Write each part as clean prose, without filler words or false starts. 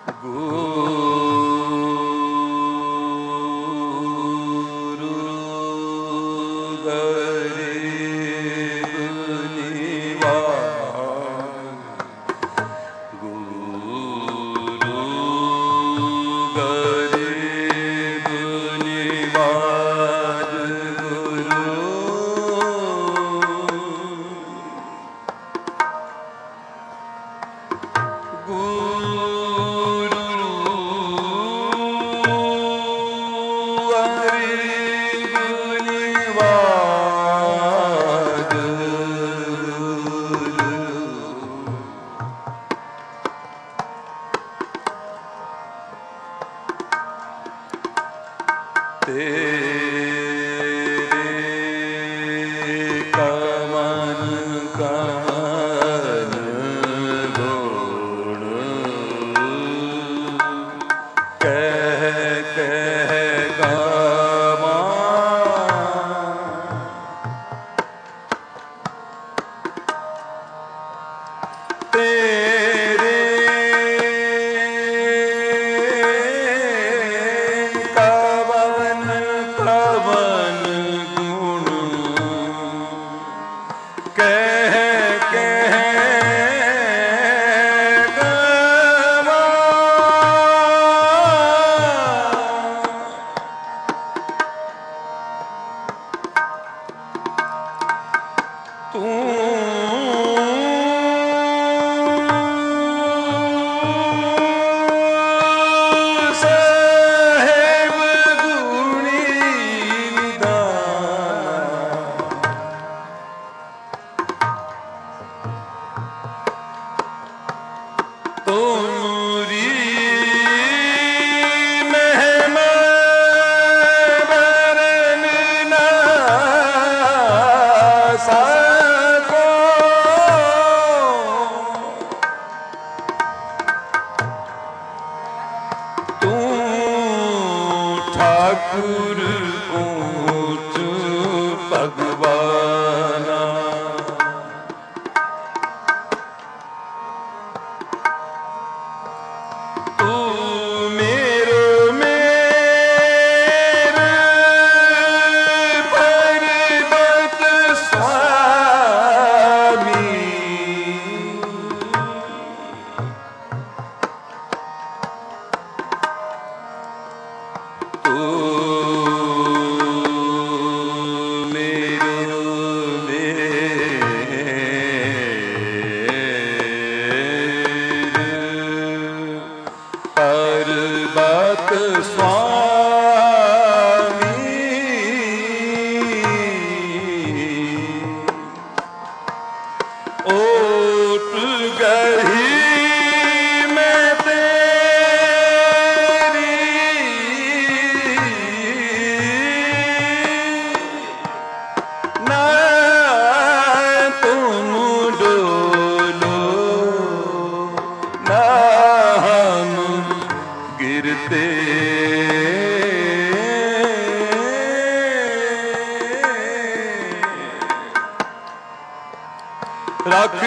रख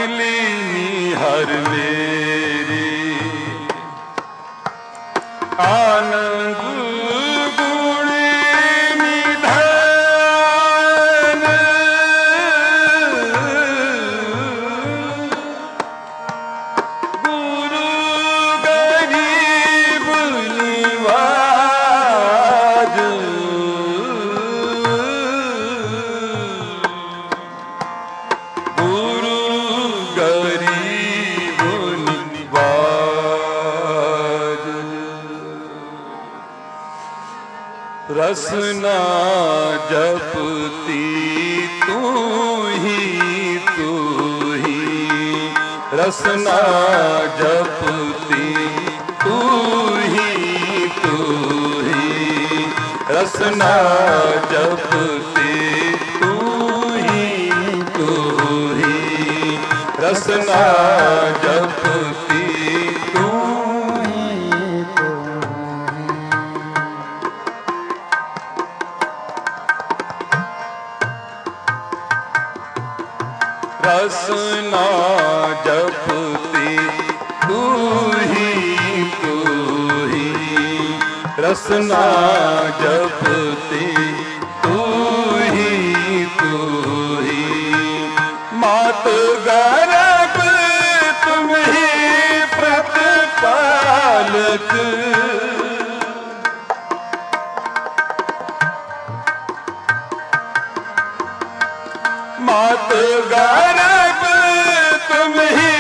लीनी हर मेरी आनंद गुण निधान गुरु गरीब निवाज रसना जपती तू ही रसना जपती तू ही रसना जपती तू ही रसना जपती तू रसना जपती तू ही रसना जपती तू ही मात गर्भ तुम ही प्रतिपालक मात गर्भ तुम ही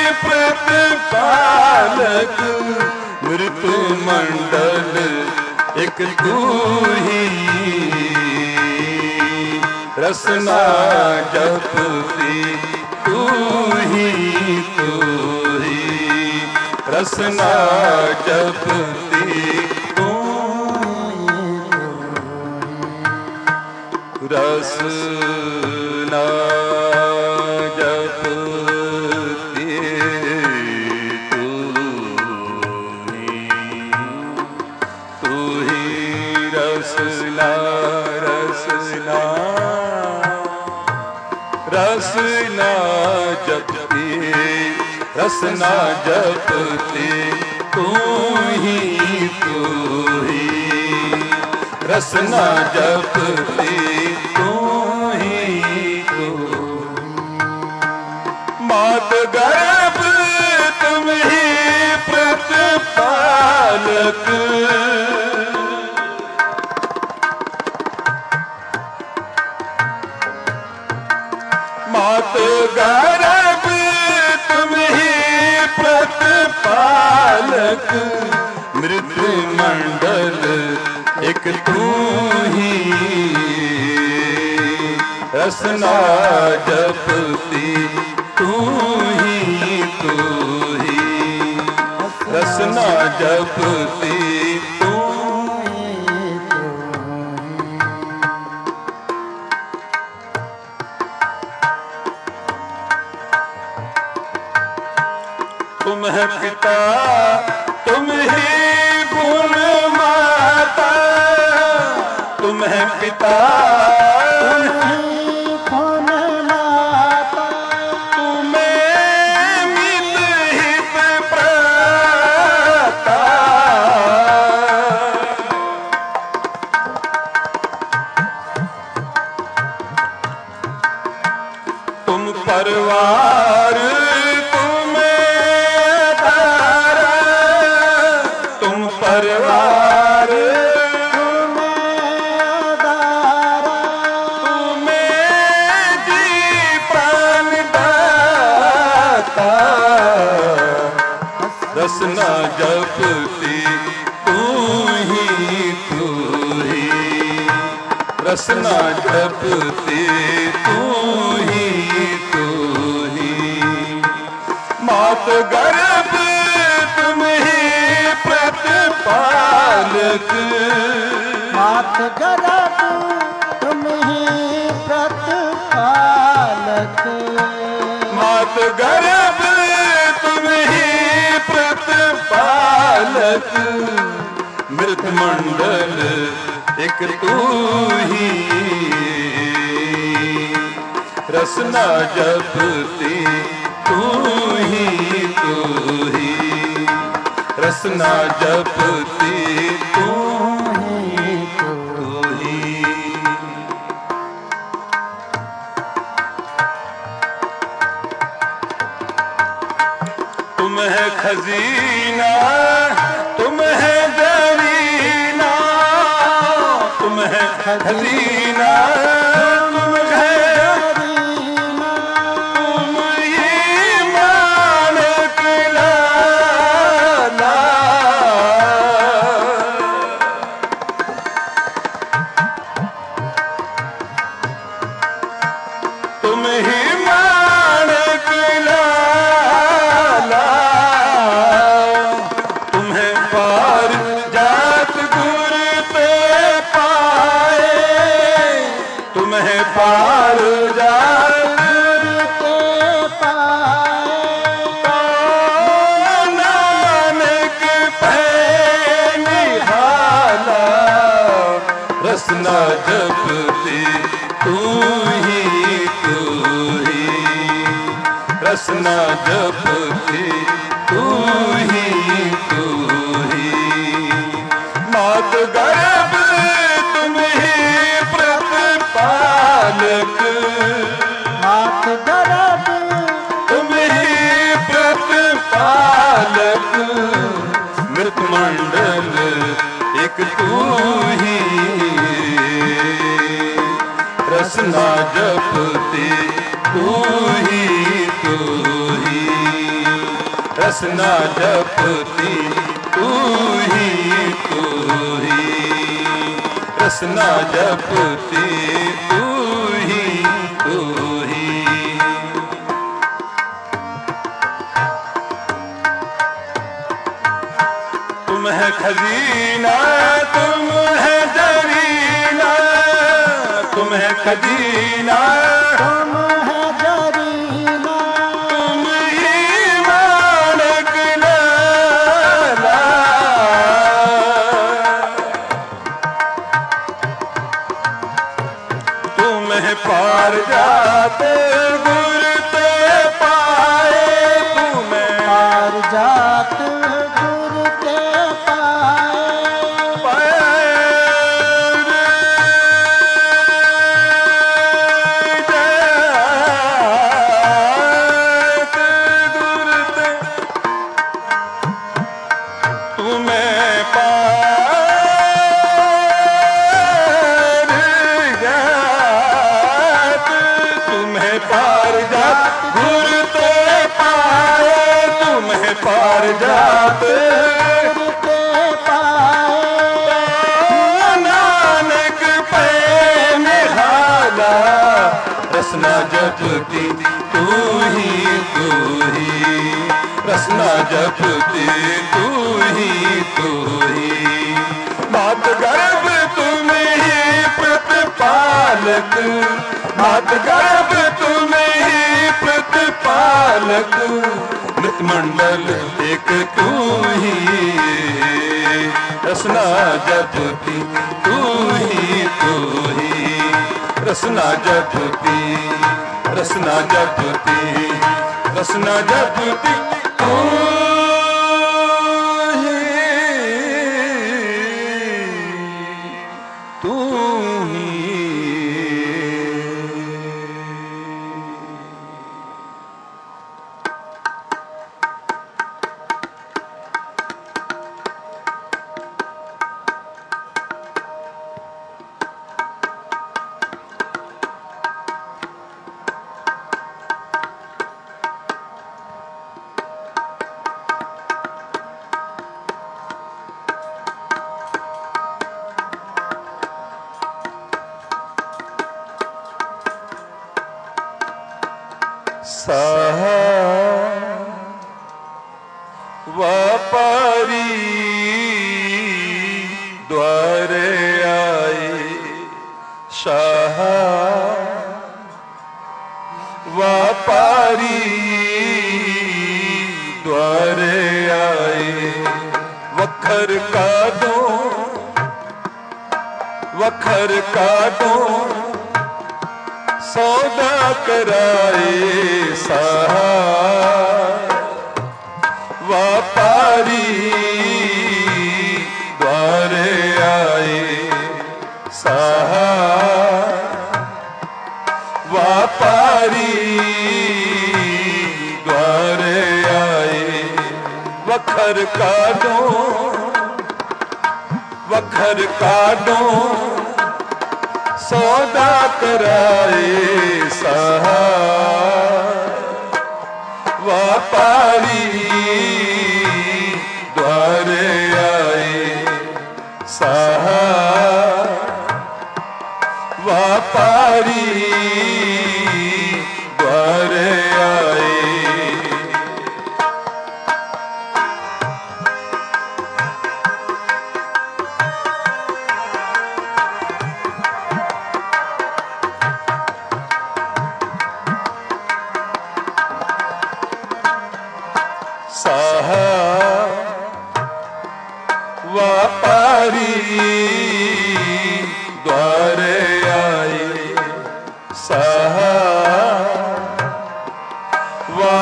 प्रतिपालक मृत्यु मंडल एक तू ही रसना जपती तू ही रसना जपती तू रसना जपती तू ही रसना रसना रसना जपती रसना जपती तू ही रसना जपती तू ही मात गर्भ तुम ही प्रतिपालक मात गर्भ तुम ही प्रतिपालक मृत्यु मंडल एक तू ही रसना जपती तू ही रसना जपती तू तुम है पिता तुम ही गुण माता तुम है पिता गुण माता तुम्हें मित हित प्राता तुम परिवार परिवार तुम्हें जी प्राण दाता रसना जपती तू ही रसना जपती तू ही मात गर्भ तुम ही प्रतिपालक मात गर्भ तुम ही प्रतिपालक मात गर्भ तुम ही प्रतिपालक मृत मंडल एक तू ही रसना जपती तू ही रसना जपती तू ही तुम है खजीना तुम है जरीना तुम है खजीना तुम है तुम ये मानक लाला तुम ही मानक लाला तुम्हें पार जात गुर पे पाए तुम्हें पार जात गुर के पाए नानक पे निहाला रसना जपती तू ही रसना जपती तू ही मात गर्भ तुम ही प्रतिपालक, मात गर्भ तुम ही प्रतिपालक, मृत मंडल एक तू ही, रसना जपती तू ही, रसना जपती तू ही, रसना जपती तू ही। तुम है खजीना, तुम है जरीना, तुम है खजीना, तुम है जरीना, तुम ही मानक लाला, तुम है पार जाते गुर ते पाए, तुम है पार जात गुर के पाए, पार जात गुर के पाए, नानक पे निहाला, रसना जपती तू ही, रसना जपती तू ही, मात गर्भ तुम ही प्रतिपालक, मात गर्भ तुम ही प्रतिपालक, मृत मंडल एक तू ही, रसना जपती तू ही, रसना जपती, रसना जपती, रसना जपती तू ही, तू ही। सहा व्यापारी द्वारे आए, शाह व्यापारी द्वारे आए, वखर काटो सौदा कराए, सहा व्यापारी द्वारे आए, सहा व्यापारी द्वारे आए, वखर काटो सौदा कराए, सहा व्यापारी द्वारे आए, सहा व्यापारी द्वारे आए। व्यापारी द्वारे आए, सहा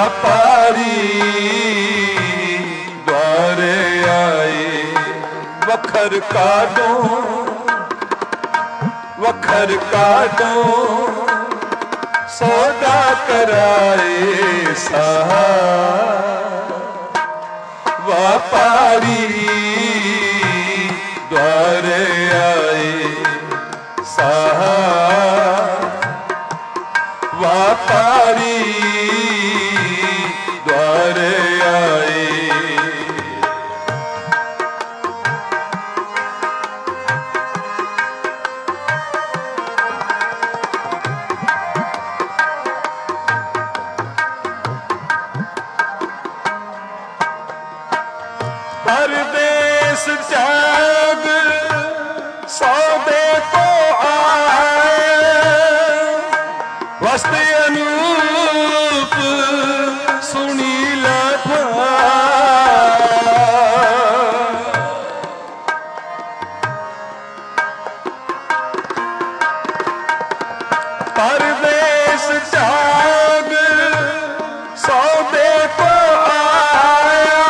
व्यापारी द्वारे आए, वखर काढो वखर काढो सौदा कराए साहा व्यापारी द्वारे आए साहा व्यापारी द्वारे आए। परदेस त्याग सौदे को आए वस्त अनूप सुनीला था। परदेस त्याग सौदे को आया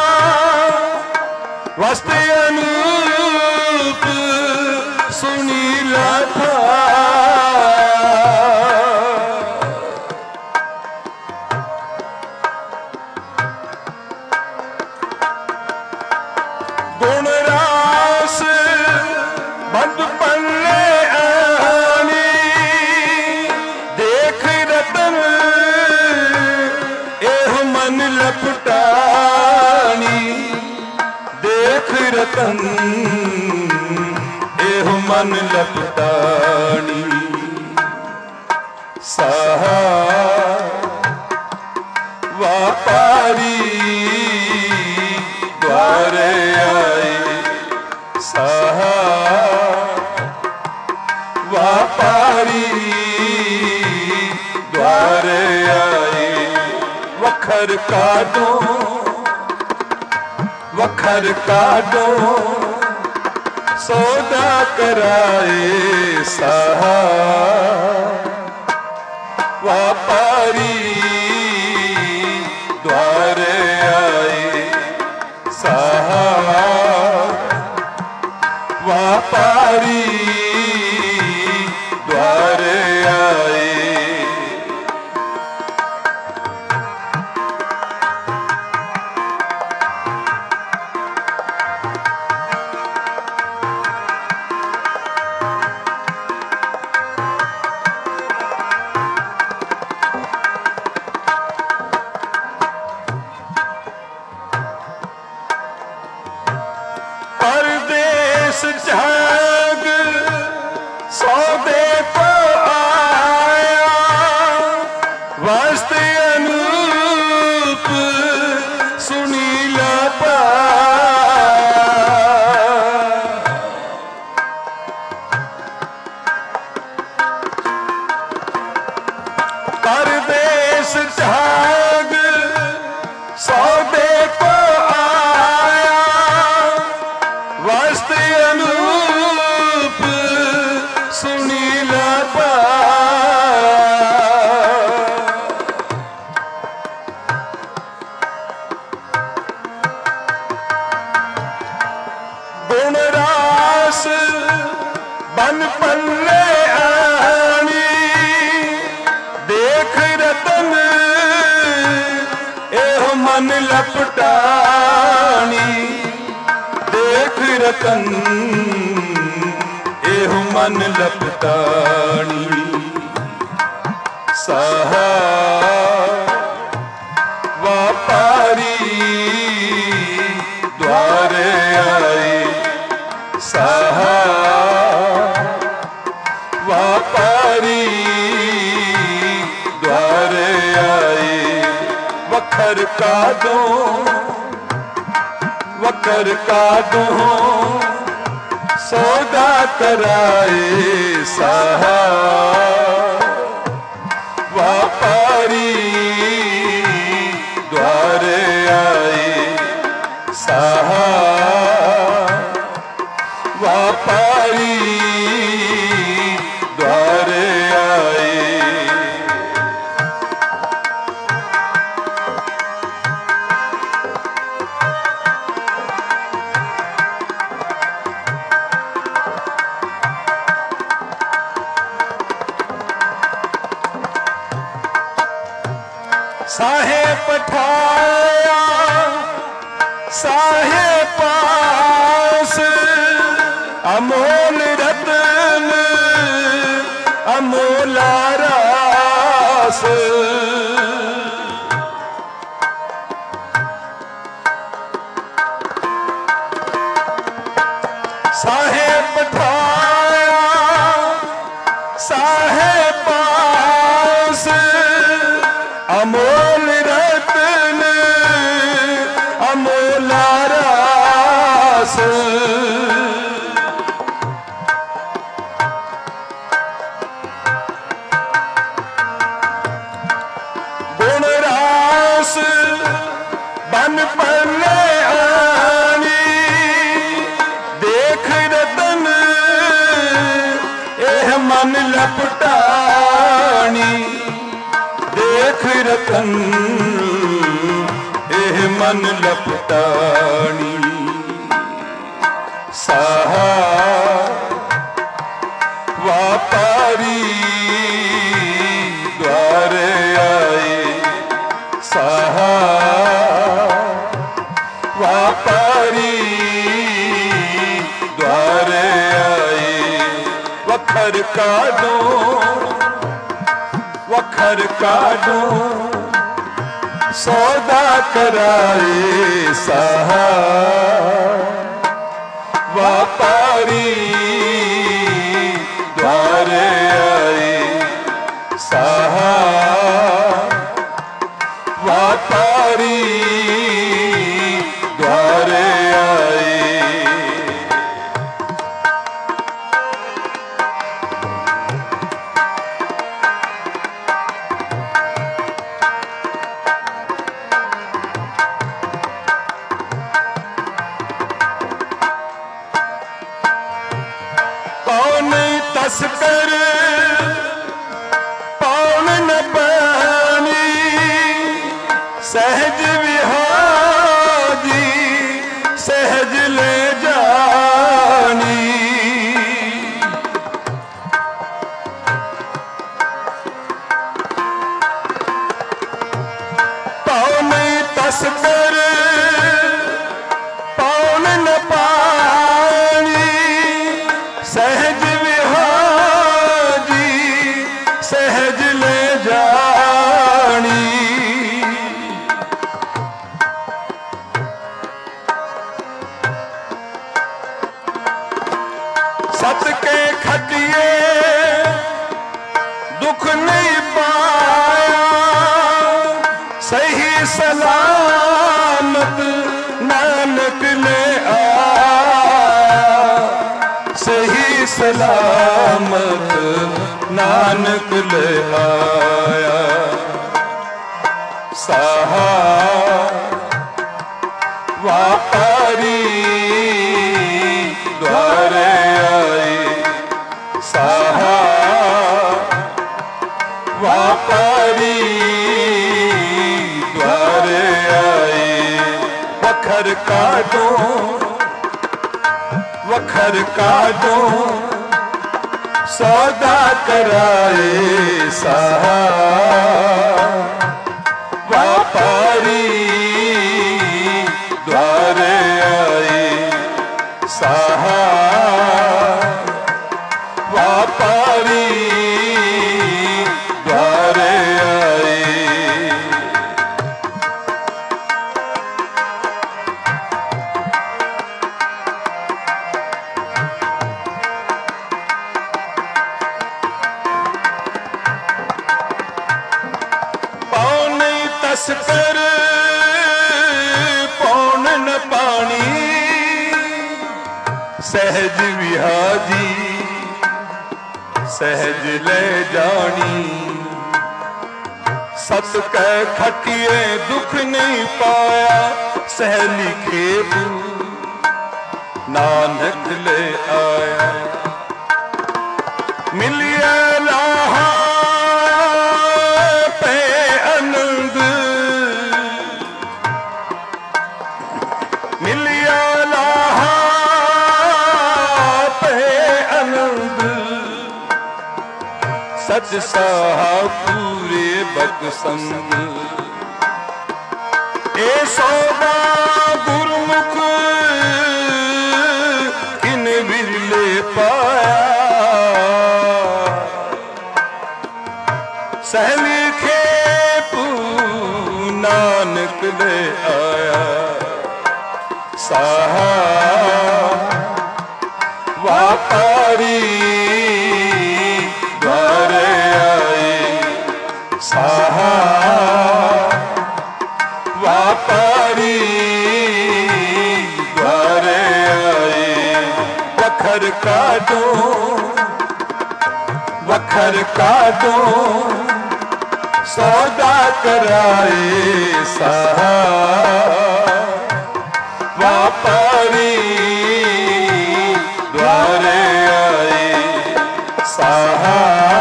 वस्त अनूप सुनीला था। गुण रास बंद पल्ले आनी देख रतन एह मन लपटानी देख रतन एह मन लपटानी। साहा व्यापारी द्वारे आए साहा व्यापारी द्वारे आए। वखर काढो वखर काढो सौदा कराए साहा व्यापारी द्वारे आए साहा व्यापारी द्वारे आए। परदेस त्याग सौदे को आया वस्त अनूप सुनीला पाया। परदेस त्याग सौदे को आया वस्त अनूप सुनीला पाया। गुण रास बन पल्ले आनी देख रतन एह मन लपटानी देख रतन एह मन लपटानी। साहा व्यापारी द्वारे आए साहा व्यापारी द्वारे आए। वखर काढो वखर काढो सौदा कराए साहा व्यापारी द्वारे आए साहा व्यापारी द्वारे आए। साहे पास अमोल रतन अमोला रास साहे पठाया साहे पास अमोल रतन अमोला रास गुण रास बन पले आनी देख रतन एह मन लपटानी देख रतन एह मन लपटानी साहा व्यापारी द्वारे आए साहा व्यापारी द्वारे आए वखर काढो सौदा कराए साहा व्यापारी द्वारे आए साहा व्यापारी द्वारे आए तस्कर पौन न पानी सहज विहाजी सहज ले जानी पौन तस्कर पौन न पानी सहज सहज ले जानी सत के खटिए दुख नहीं पाया सही सलामत नानक ले आया सही सलामत नानक ले आया साहा व्यापारी द्वारे आए साहा व्यापारी द्वारे आए वखर काढो सौदा कराए साहा व्यापारी द्वारे आए साहा व्यापारी द्वारे आए तस्कर पौन न पानी सहज विहाजी सहज ले जानी सत कै खटिए दुख नहीं पाया सहली खेप नानक ले आया मिलिया लाहा पे आनंद मिलिया लाहा पे आनंद सच साहा पूरे बक संग ए सौदा गुरु ले आया साहा व्यापारी द्वारे आए साहा व्यापारी द्वारे आए वखर काटो सौदा कराए साहा व्यापारी द्वारे आए साहा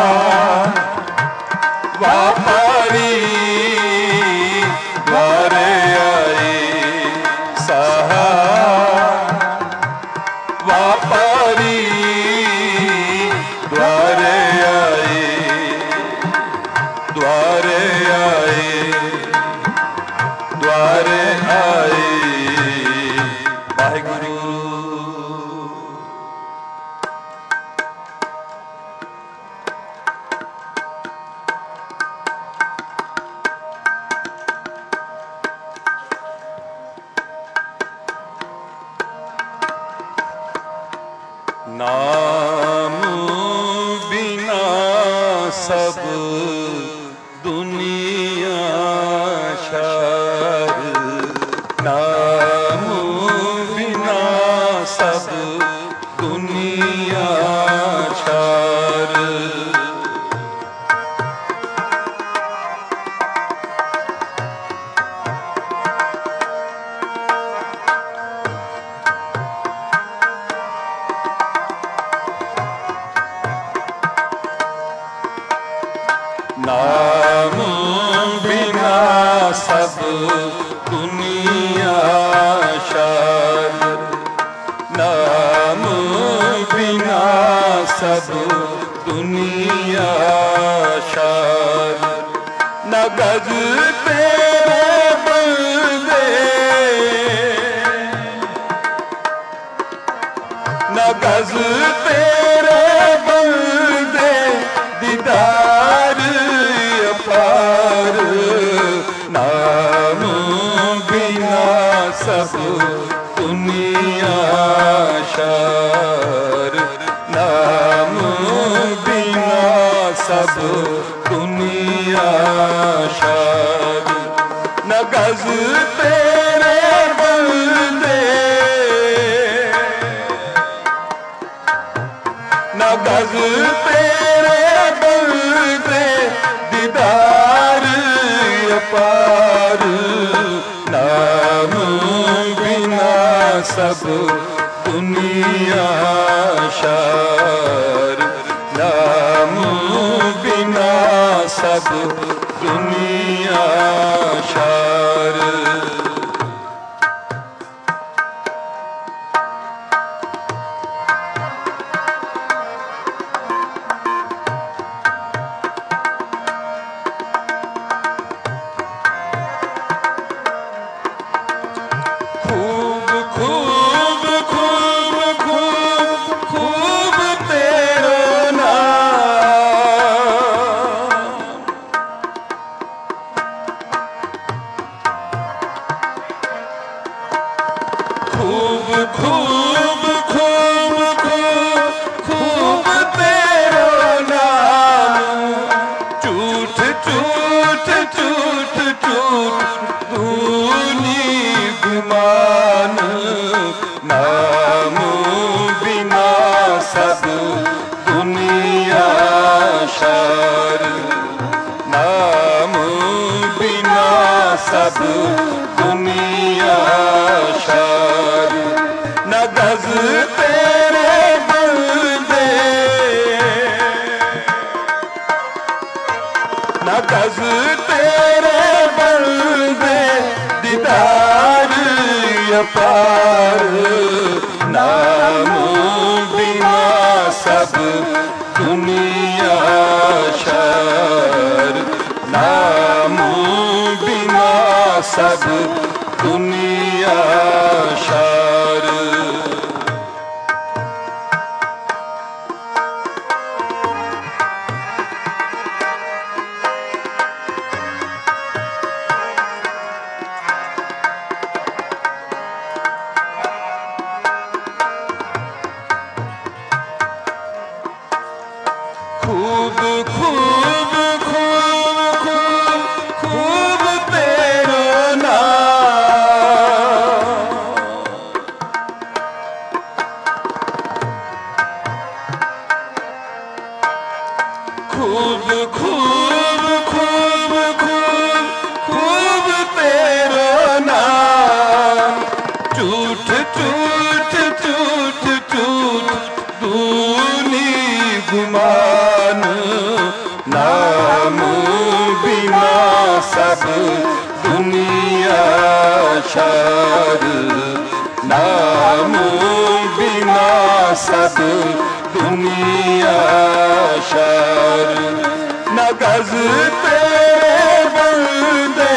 व्यापारी द्वारे आए साहा व्यापारी द्वारे आए द्वारे आए द्वारे आए वाहिगुरु। नाम बिना सब दुनिया शार नाम बिना सब दुनिया शार नाम बिना सब दुनिया शार नाम बिना सब दुनिया शार न गज तेरे बंदे न गज तेरे बंदे दीदार अपार नाम बिना सब दुनिया शार नाम बिना सब दुनिया शार न गज तेरे बंदे न गज तेरे बंदे दीदार अपार नाम बिना सब दुनिया शार नाम बिना सब दुनिया शार सब दुनिया शार न गज तेरे बंदे न गज तेरे बंदे दीदार अपार नाम बिना सब दुनिया शार नाम बिना सब दुनिया शार खूब खूब खूब खूब तेरो नाम, झूठ झूठ झूठ झूठ दूनी गुमान, नाम बिना सब दुनिया शार, नाम बिना सब दुनिया शार, न गज तेरे बंदे,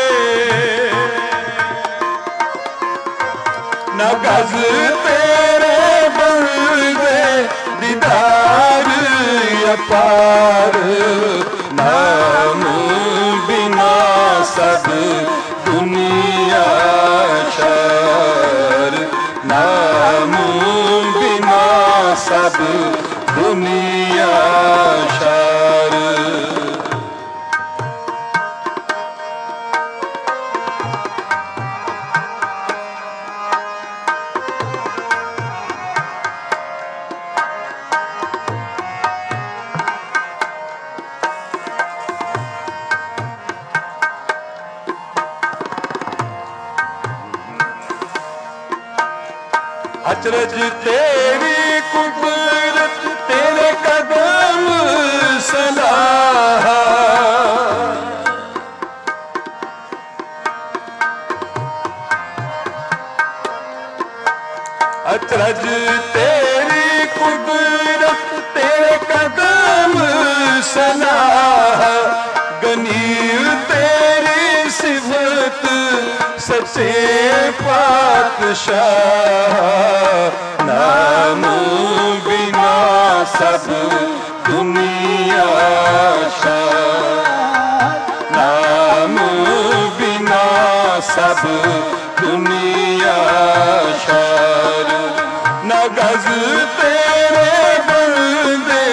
न गज तेरे बंदे दीदार अपार, नाम बिना सब दुनिया शार, नाम बिना सब दुनिया शार। अचरज तेरी कुदरत तेरे कदम सलाह, अचरज तेरी कुदरत तेरे कदम सलाह, गनीर तेरी सिफत सबसे पातशाह, नाम बिना सब दुनिया शार, नाम बिना सब दुनिया शार, न गज तेरे बंदे,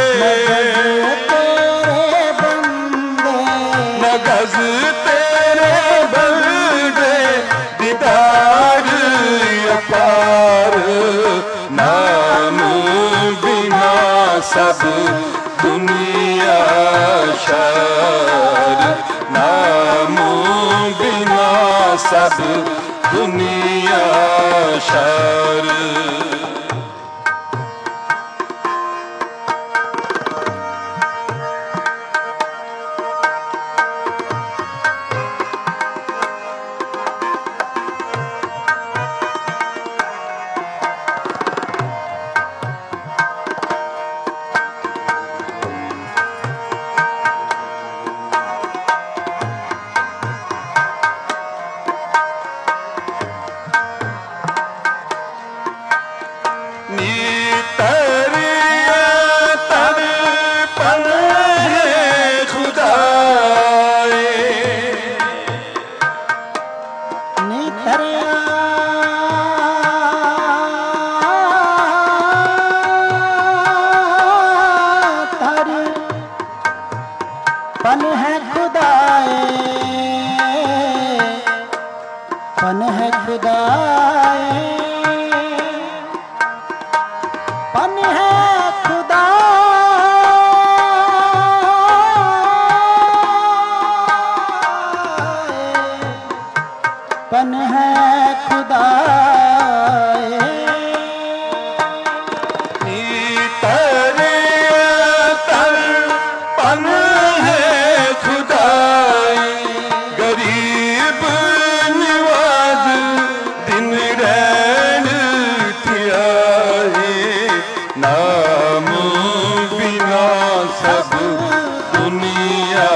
न गज तेरे बंदे दीदार अपार, नाम बिना सब दुनिया शार, नाम बिना सब दुनिया शार। पन है खुदाए, पन है खुदाए, पन है खुदाए, पन है खुदाए, गरीब निवाज दिन रैन थिया है, नाम बिना सब दुनिया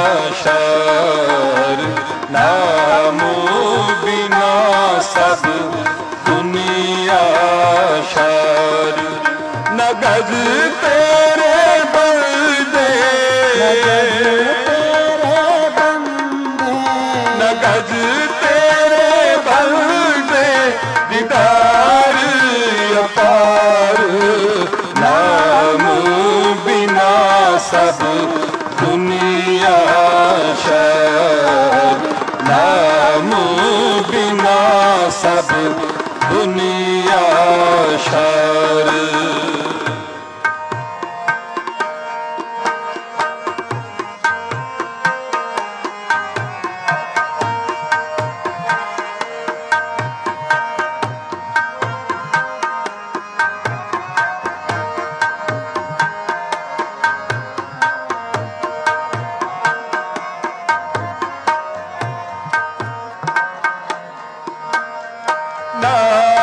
शार, नाम बिना सब दुनिया शार, न गज तेरे बंदे, न गज तेरे बंदे दीदार अपार, नाम बिना सब दुनिया शार, नाम बिना सब दुनिया शार।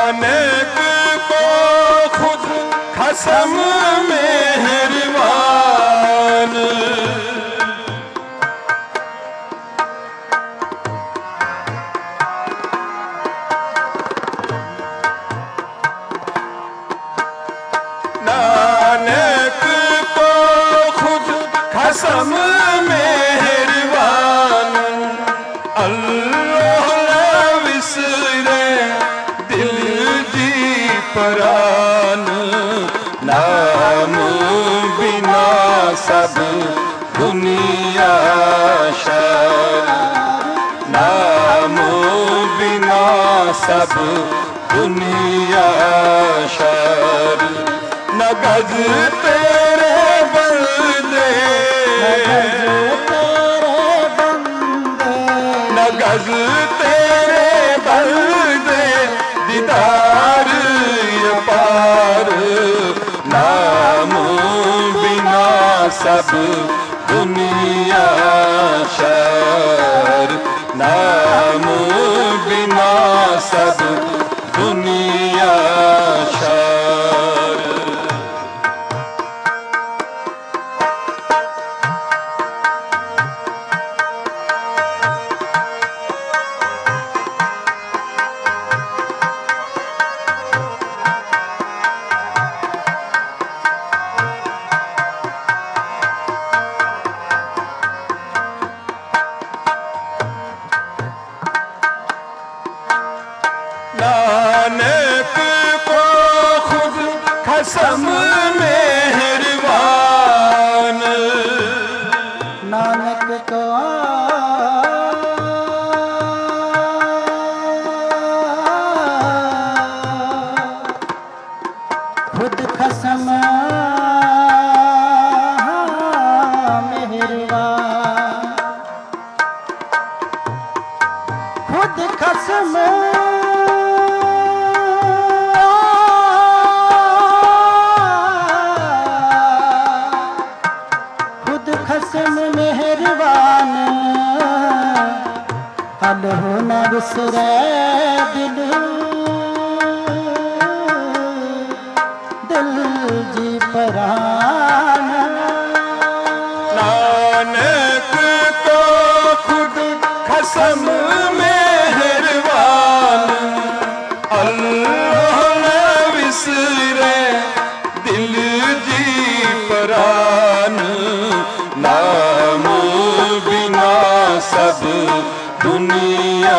नानक को खुद खसम मेहरबान। नानक को खुद खसम मेहरबान। अल्लाह विसरे दिल जी परान। नाम बिना सब दुनिया शर। नाम बिना सब दुनिया शर। न गज तेरे बंदे, न गज तेरे बंदे दीदार ये पार। नाम बिना सब दुनिया शर। नाम बिना सब दुनिया शर। नानक को खुद खसम मेहरबान। नानक को खुद खसम मेहरबान। खुद खसम खसम मेहरबान। अल्लाह न बिसरे दिल, दिल जी परान। नानक को खुद खसम मेहरबान। अल्लाह न बिसरे दिल जी परान। नाम बिना सब दुनिया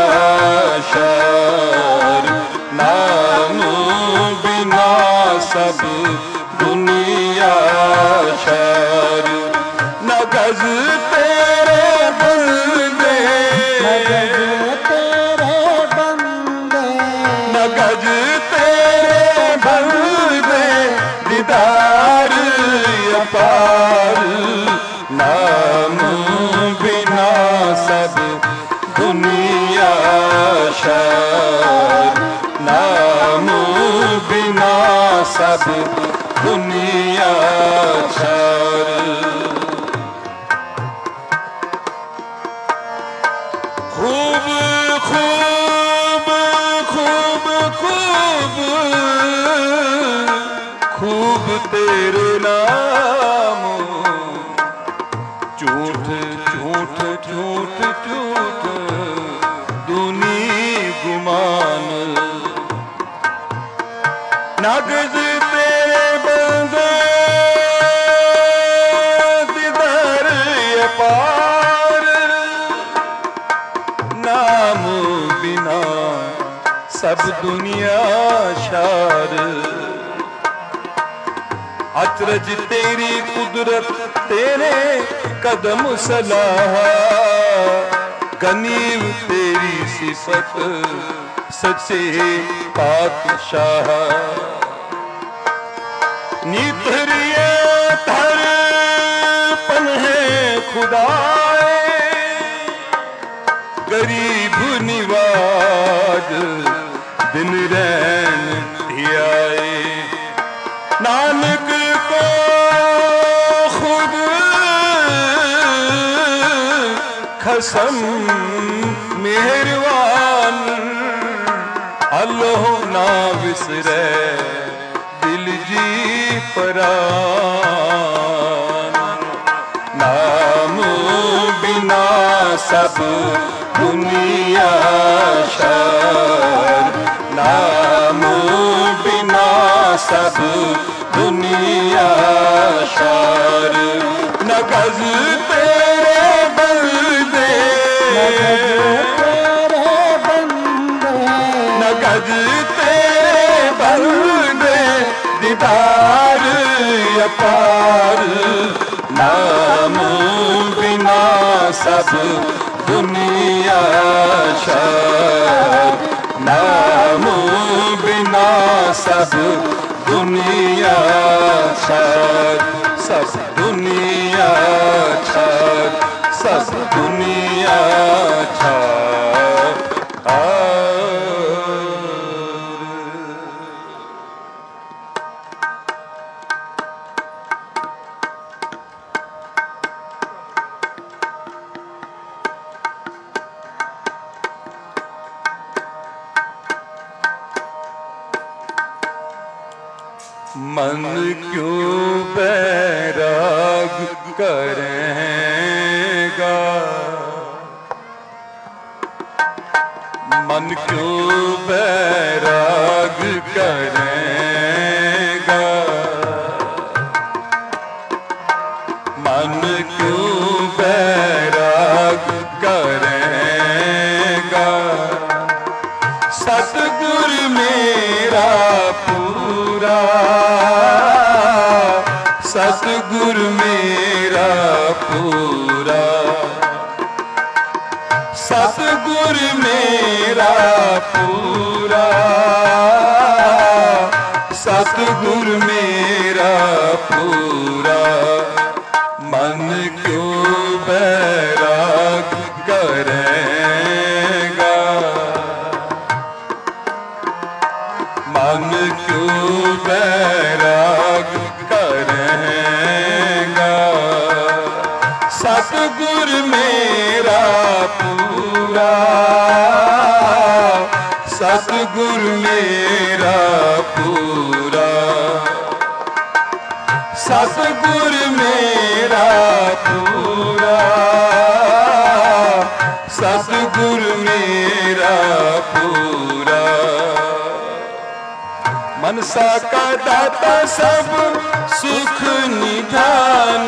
शर। नाम बिना सब दुनिया शर। न गज तेरे बंदे, न गज तेरे बंदे, न गज तेरे बंदे दीदार ये पार। नाम बिना सब दुनिया शर। नाम बिना सब दुनिया शर। खूब खूब खूब खूब खूब तेरे नाम। झूठ झूठ झूठ झूठ दुनी गुमान। नगज तेरे बंदे दीदार ये पार। नाम बिना सब दुनिया शार। अचरज तेरी कुदरत तेरे कदम सलाह। गनीम तेरी सिफत सच्चे पातशाह। निधरिए धर पन है खुदाए। गरीब निवाज दिन रैन धियाए। नानक को खुद खसम मेहरबान। अल्लाह ना विसरे दिल जी परान। नाम बिना सब दुनिया शर, नाम बिना सब दुनिया शर। न गज तेरे बंदे, न गज तेरे बंदे, दीदार अपार। नाम बिना सब दुनिया शर, नाम बिना सब दुनिया शर। सब दुनिया छर, सब दुनिया छर। मन क्यों बैराग करेगा, मन क्यों बैराग करेगा, मन क्यों बैराग करेगा। सतगुर मेरा पूरा, सतगुर मेरा पूरा, सतगुर मेरा पूरा, सतगुर मेरा पूरा। मन क्यों बैराग करेगा, मन क्यों बैराग करेगा। सतगुर मेरा पूरा, सतगुर मेरा पूरा, सतगुर मेरा पूरा, सतगुर मेरा पूरा। मनसा का दाता सब सुख निधान,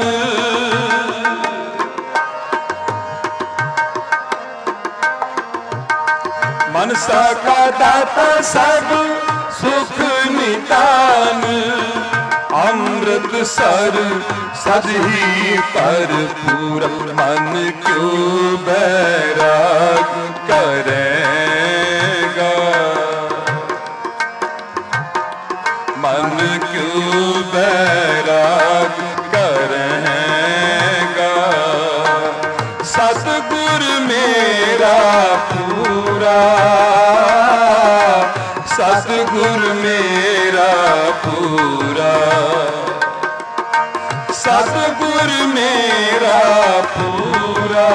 मनसा का दाता सब सुख निधान। अमृत सर सदही पर पूरा। मन क्यों बैराग करेगा, मन क्यों बैराग करेगा। सतगुर मेरा पूरा, सतगुर मेरा पूरा, सतगुर मेरा पूरा,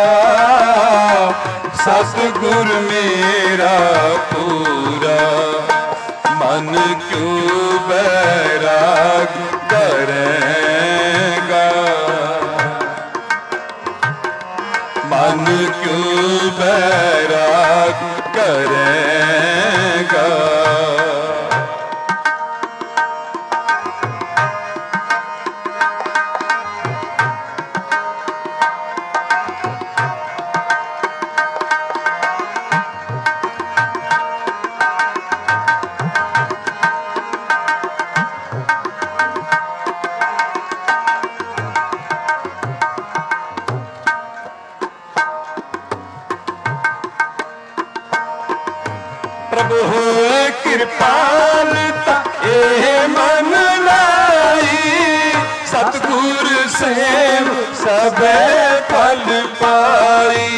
सतगुर मेरा पूरा। मन क्यों बैराग करेगा, मन क्यों बैराग करेगा। प्रभु होए कृपालता ए मन लाई, सतगुर सेव सबे फल पाई।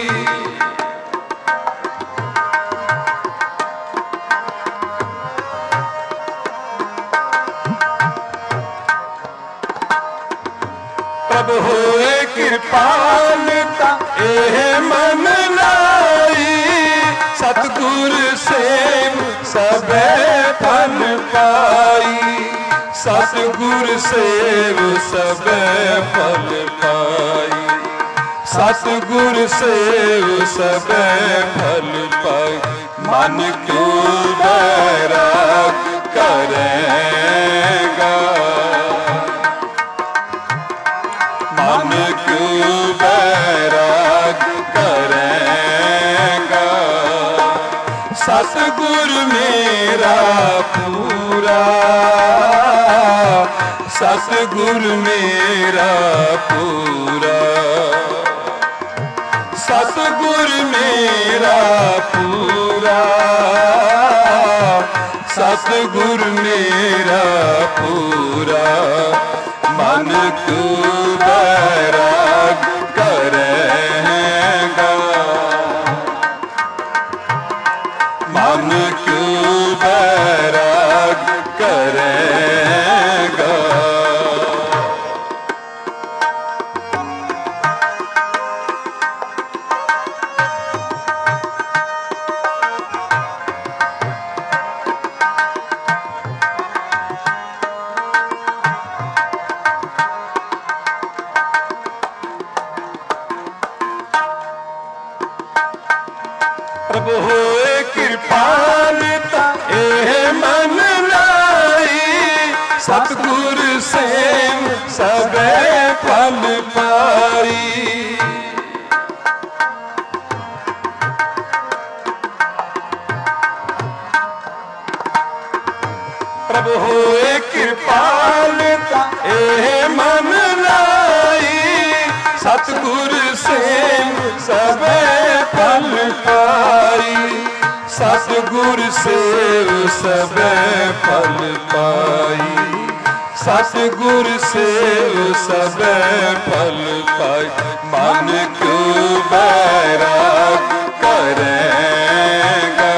प्रभु होए कृपालता ए मन लाई, सतगुर सेव सबे फल पाई। सतगुर सेव सबे फल पाई। सतगुर सेव सबे फल पाई। मन क्यों बैराग करेगा, मन क्यों बैराग करेगा। सतगुर मेरा पूरा, सतगुर मेरा पूरा। सतगुर मेरा पूरा, सतगुर मेरा पूरा। मन क्यों बैराग करेगा, मन क्यों बैराग करेगा। प्रभु होए कृपालता एह मन लाई। सतगुर सेव सबे फल पाई। प्रभु होए कृपालता एह मन लाई। सतगुर सेव सबे फल पाई। सतगुर सेव सबे फल पाई। सतगुर सेव सबे फल पाई। मन क्यों बैराग करेगा,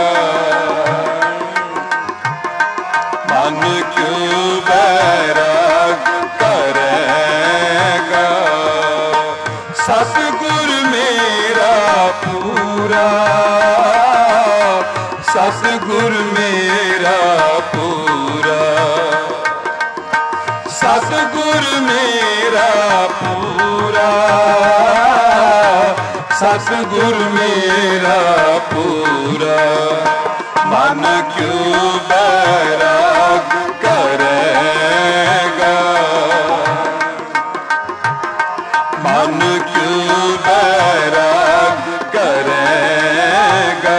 मन क्यों बैराग करेगा। सतगुर मेरा पूरा, सतगुर मेरा पूरा। सतगुर मेरा पूरा, सतगुर मेरा पूरा। मन क्यों बैराग करेगा, मन क्यों बैराग करेगा।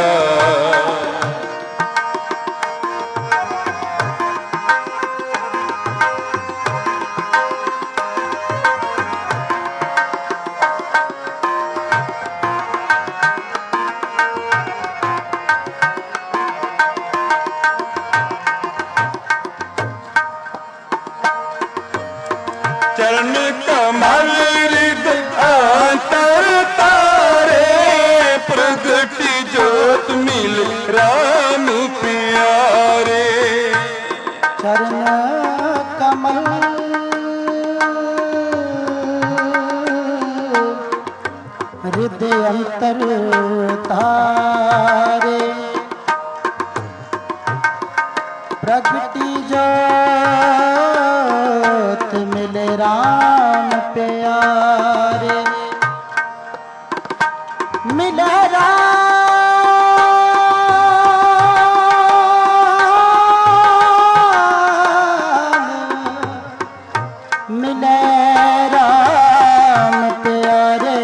चरण कमल रिद अंतर तारे। प्रगति जोत मिल राम प्यारे। चरण कमल हृदय अंतर तारे। प्रगति जोत मिले राम प्यारे। मिले राम, मिले राम प्यारे।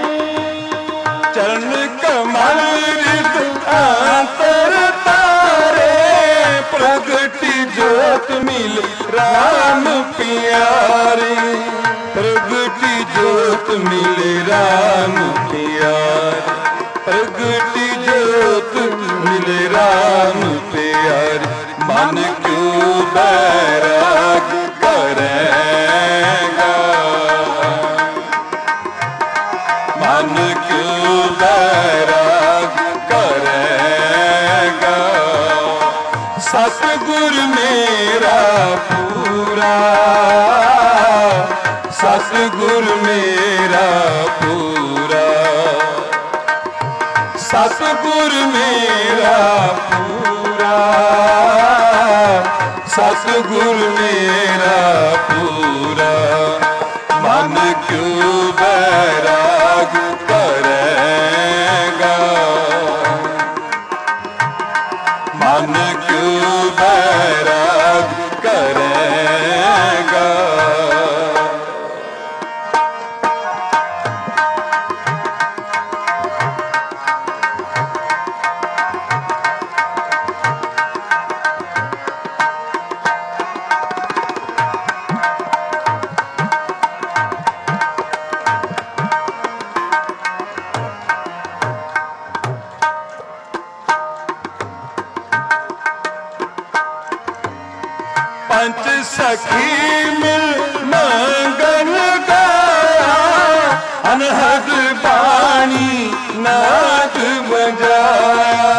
चरण कमल रिद अंतर तारे। प्रगति जोत मिल राम प्यारे। प्रगति जोत मिल राम प्यारे। प्रगति जोत मिल राम प्यारे। मन क्यों बैराग करेगा, मन क्यों बैराग करेगा। सतगुर मेरा पूरा, सतगुर मेरा पूरा। सतगुर मेरा पूरा, सतगुर मेरा पूरा, मन क्यों बैराग करेगा, मन क्यों बैराग करेगा। पंच सखी मिल मंगल गाया, अनहद बाणी नाद बजाया।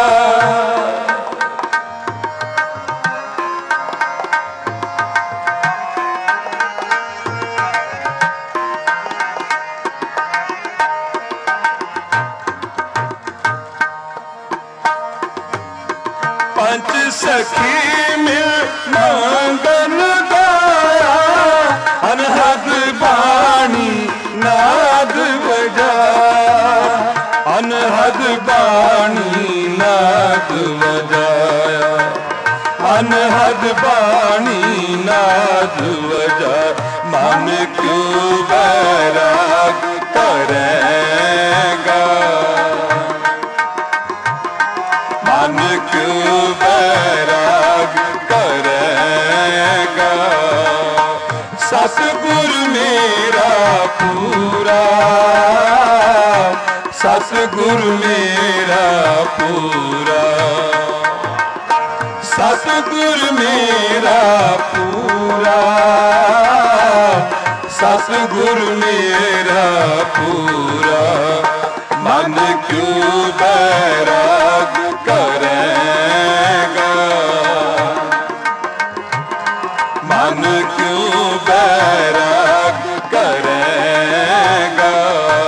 पंच सखी मिल मंगल गाया, अनहद बाणी नाद बजाया, अनहद बाणी नाद बजाया, अनहद बाणी नाद बजाया। मन क्यों बैराग करेगा, मन क्यों बैराग करेगा। सतगुर मेरा पूरा, सतगुर मेरा पूरा, सतगुर मेरा पूरा, सतगुर मेरा पूरा, मन क्यों बैराग करेगा, मन क्यों बैराग करेगा।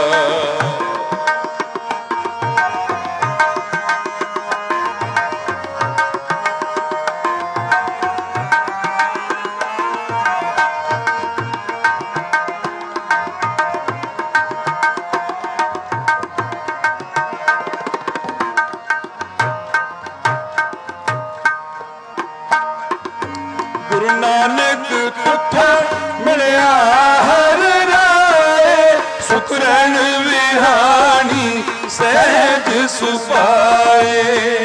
गुरु नानक तुठा मिलया हर राय, सुखरन विहानी सहज सुपाए।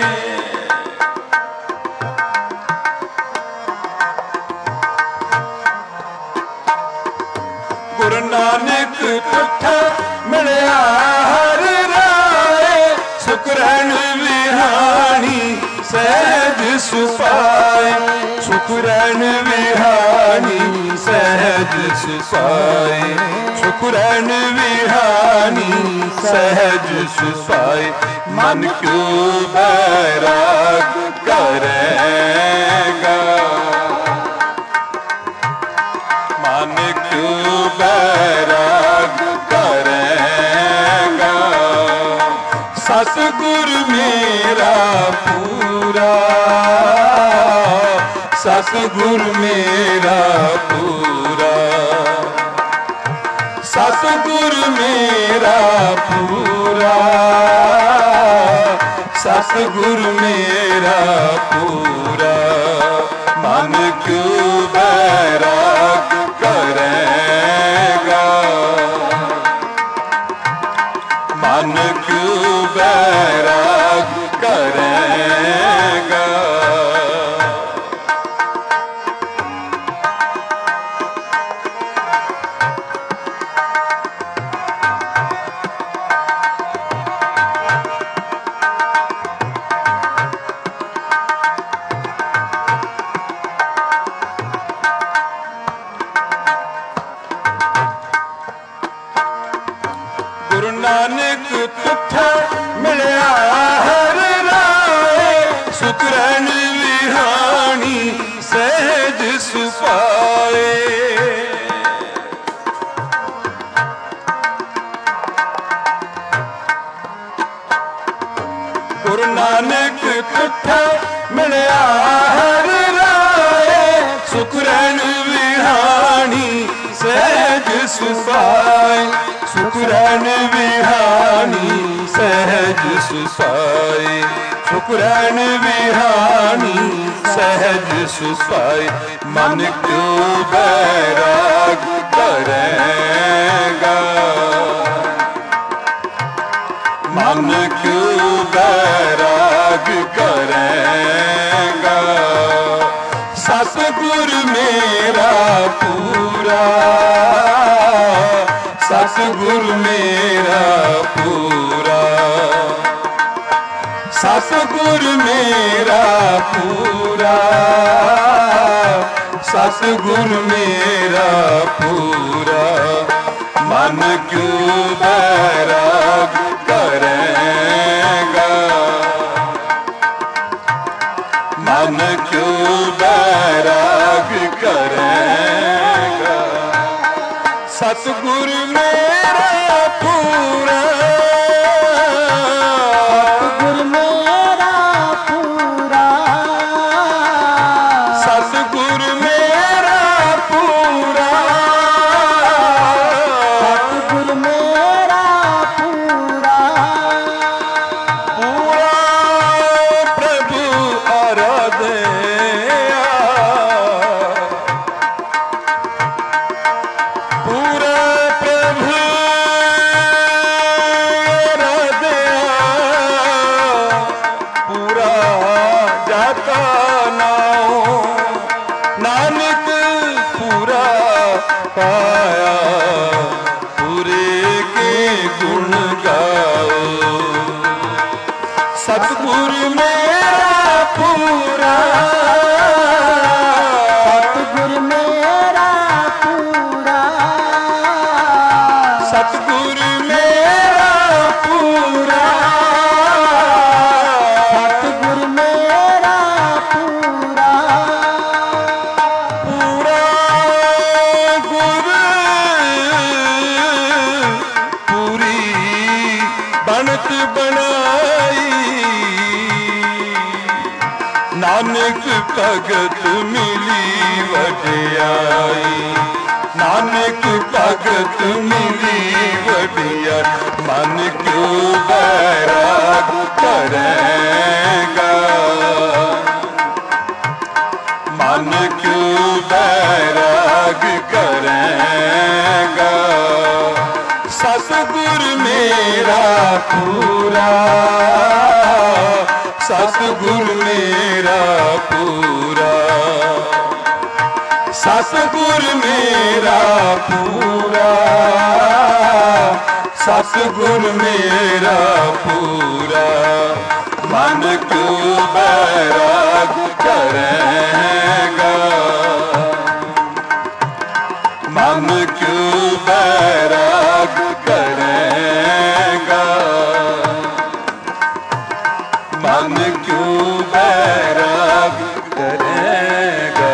गुरु नानक तुठा मिलया हर राय, सुखरन विहानी सहज सुपाए, सुखरन विहानी सहज सुपाए, सुखरन विहानी सहज सुपाए। मन क्यों बैराग करेगा, मन क्यों बैराग करेगा। सतगुर मेरा पूरा, सतगुर मेरा पूरा, सतगुर मेरा पूरा, सतगुर मेरा पूरा। मन क्यों बैराग करेगा, मन क्यों बैराग करेगा। गुरु नानक तुठा मिलया हर राय, सुखरन विहानी सहज सुपाए। सुभाए सुख रैन विहानी सहज सुसाए सुख रैन विहानी सहज सुसाए मन क्यों बैराग करेगा मन क्यों बैराग करेगा सतगुर मेरा पूरा सतगुर मेरा पूरा सतगुर मेरा पूरा सतगुर मेरा पूरा मन क्यों बैराग करेगा मन क्यों बैराग करेगा सतगुर मेरा पूरा सतगुर मेरा पूरा सतगुर मेरा पूरा सतगुर मेरा पूरा पूरा प्रभु आराधया पूरा प्रभु आराधया पूरा जाता नाओ नानक पूरा पाया पूरे के गुण गाओ सतगुर मेरा पूरा सतगुर मेरा पूरा सतगुर मेरा पूरा सतगुर मेरा पूरा पूरा गुर पूरी बनत बनाई नानक भगत मिली वडियाई नानक भगत मिली वडियाई मन क्यों बैराग करेगा मन क्यों बैराग करेगा सतगुर मेरा पूरा सतगुर मेरा पूरा सतगुर मेरा पूरा सतगुर मेरा पूरा मन क्यों बैराग करेगा मन क्यों बैराग करेगा मन क्यों बैराग करेगा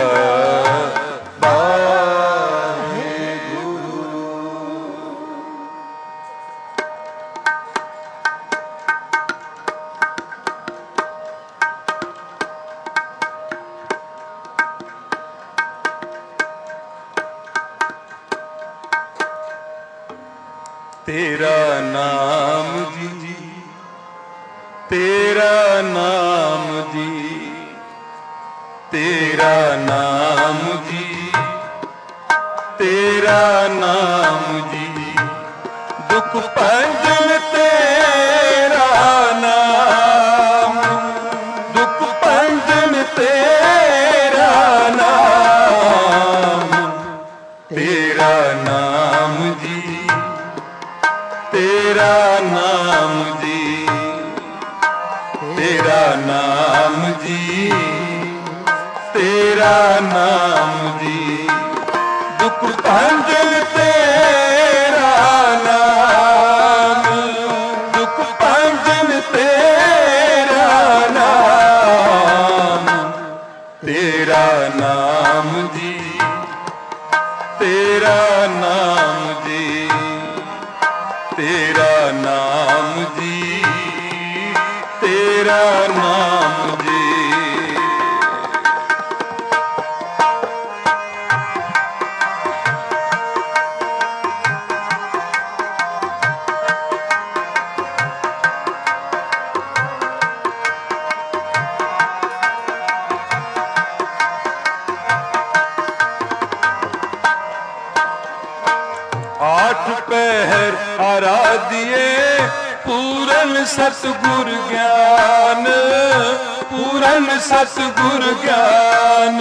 तेरा नाम जी तेरा नाम जी तेरा नाम जी तेरा नाम जी दुख पंजन तेरा नाम दुख पंजन तेरा नाम तेरा नाम जी तेरा नाम जी तेरा नाम जी तेरा नाम जी दुख पंजन तेरा नाम दुख पंजन तेरा नाम तेरा नाम जी तेरा नाम जी तेरा नाम जी तेरा नाम जी सतगुर ज्ञान, पूरन सतगुर ज्ञान।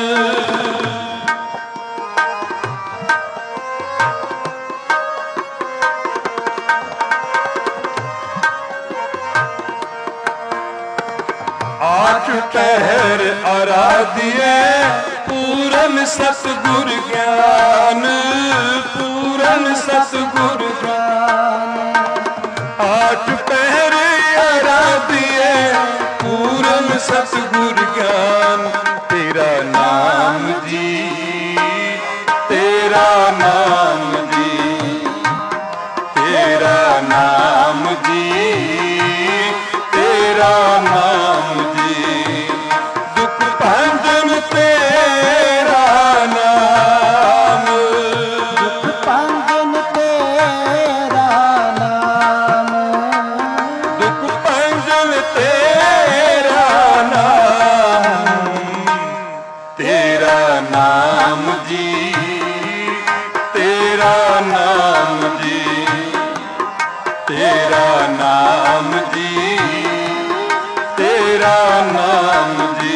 आठ पहर आराधिए पूरन सतगुर ज्ञान, पूरन सतगुर ज्ञान। आठ पहर आराधिए पूरन सतगुर ज्ञान। तेरा नाम जी, तेरा नाम जी, तेरा नाम जी, तेरा नाम जी। दुख भंजन तेरा नाम, दुख भंजन तेरा नाम, दुख भंजन तेरा नाम। तेरा नाम जी, तेरा नाम जी, तेरा नाम जी, तेरा नाम जी।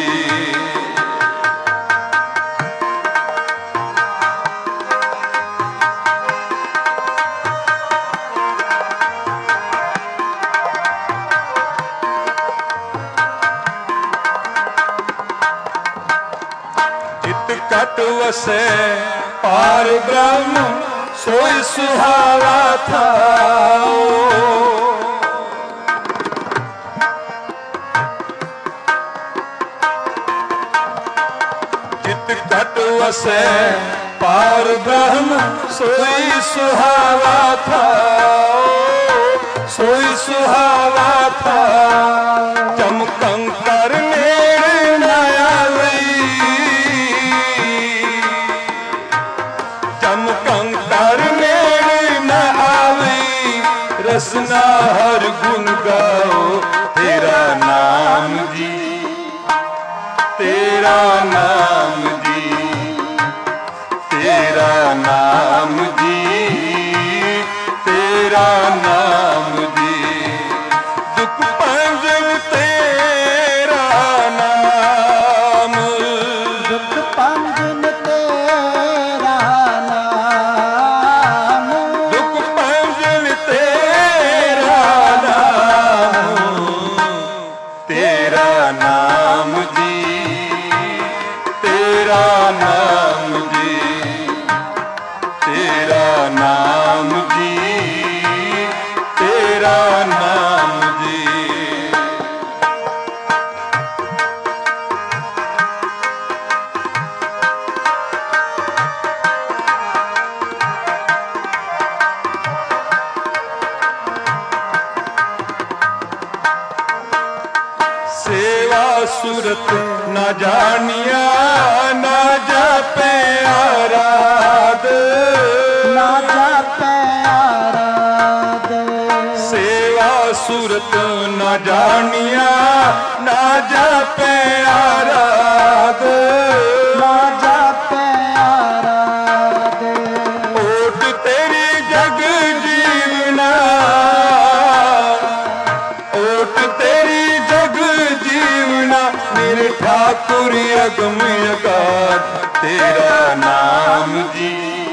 चित कट वसे पार ब्रह्म, सोई सुहावा था। चित कट वसे पार ब्रह्म, सोई सुहावा था, सोई सुहावा था। चमकंकर नेड़ न आई, चमकंकर नेड़ न आवी। रसना हर गुण गाओ तेरा नाम जी, तेरा नाम जी, तेरा नाम जी, तेरा नाम जी। दुख भंजन तेरा नाम, दुख भंजन तेरा नाम, दुख भंजन तेरा नाम। तेरा नाम जी, तेरा नाम जी, तेरा नाम जी, तेरा नाम जी। सेवा सुरत न जानिया, न जापे आराध, ना जापे आराध। सेवा सुरत न जानिया, न जापे आराध। ना जापे आराध। ओट तेरी जग जीवना, ओट तेरी जग जीवना। मेरे ठाकुर अगम अगाध, तेरा नाम जी,